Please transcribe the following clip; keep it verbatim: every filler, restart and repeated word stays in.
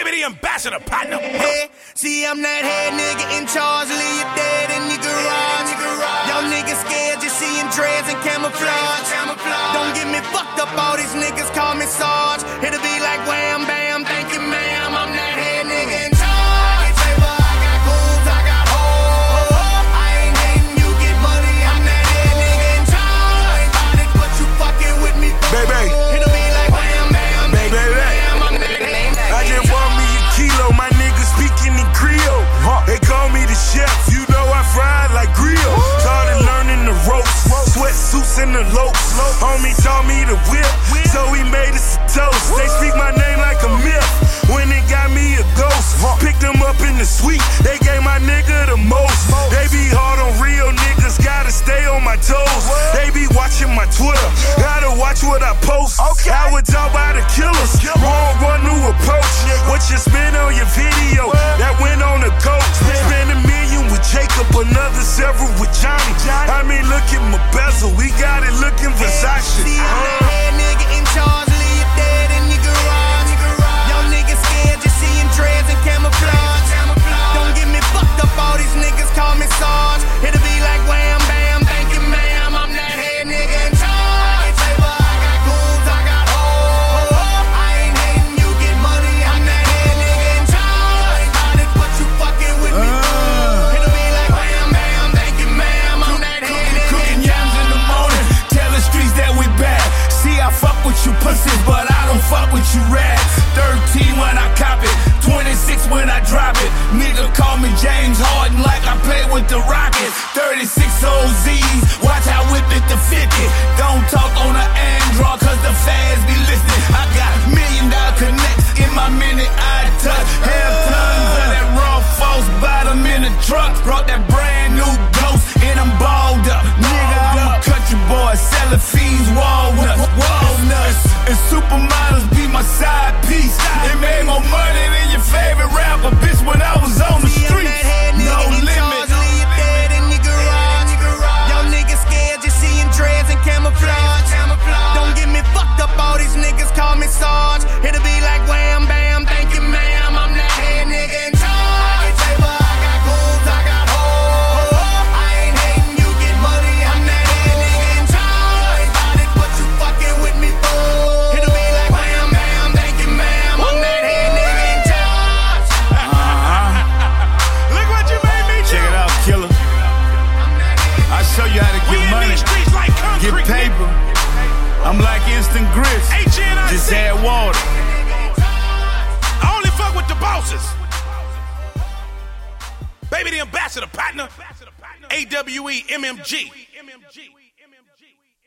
Baby, the ambassador, partner. Hey, see, I'm that head nigga in charge, leave you dead in your garage. Y'all niggas scared, just seeing dreads and camouflage. Don't get me fucked up, all these niggas call me Sarge. It'll be like wham, bam, thank you, ma'am. I'm that head nigga in charge. I got goons, I got hoes. I ain't hating, you get money. I'm that head nigga in charge. Ain't about it, but you fucking with me, baby. It'll be like wham, bam, thank you, ma'am. I'm that head nigga. I just want me a kilo, my niggas speaking in Creole. They call me the chef, you know I fried like grill. Started learning the ropes, sweatsuits and the lopes. Homie taught me to whip, so he made us a toast. They speak my name like a myth, when it got me a ghost. Picked them up in the suite, they gave my nigga the most. They be hard on real niggas, gotta stay on my toes. They be watching my Twitter, gotta watch what I post. I would talk by the killers, wrong one new approach. What you spend on your video, that went on the coach. Spend a million with Jacob, another several with Johnny. I mean, look at my bezel, we got it looking Versace. See, I'm that head nigga in charge, leave you dead in your garage. Y'all niggas scared, just seeing dreads and camouflage. Don't get me fucked up, all these niggas call me Sarge. It'll be like wham, bam, thank you, ma'am. I'm that head nigga in charge. I got goons, I got hoes. I ain't hating, you get money. I'm that head nigga in charge. Ain't about it, but you fucking with me. It'll be like wham, bam, thank you, ma'am. I'm that head nigga Cooking in yams in the morning, tell the streets that we bad. See, I fuck with you pussies, but I don't fuck with you rats. thirteen when I cop it, twenty-six when I drop it. Nigga call me James Harden like I play with the Rockets. thirty-six O Z's, watch I whip it to fifty. Don't talk on the Android, cause the fans be listening. I got million dollar connects in my minute I touch. Half tons of that raw false bottom in the truck. Brought that brand new ghost and I'm balled up. Nigga, I'm a country boy, selling fiends, walnuts, walnuts. And supermodels be my side piece. It made more money than your favorite rapper, bitch, when I was on the street. No limit. leave you dead in your garage. Y'all niggas scared, just seeing dreads and camouflage. Don't get me fucked up, all these niggas call me Sarge. It'll be like wham, bam, thank you, ma'am. I'm that head nigga in charge. I got goons, I got hoes. I ain't hating, you get money. I'm that head nigga in charge. Ain't about it, but you fucking with me, fool. It'll be like wham, bam, thank you, ma'am. I'm that head nigga in charge. Look what you made me do. Check it out, killer. I show you how to We get in money, these streets like get concrete. paper. I'm like instant grits, H N I C. just add water. I only fuck with the bosses. Baby, the ambassador, partner. A W E M M G.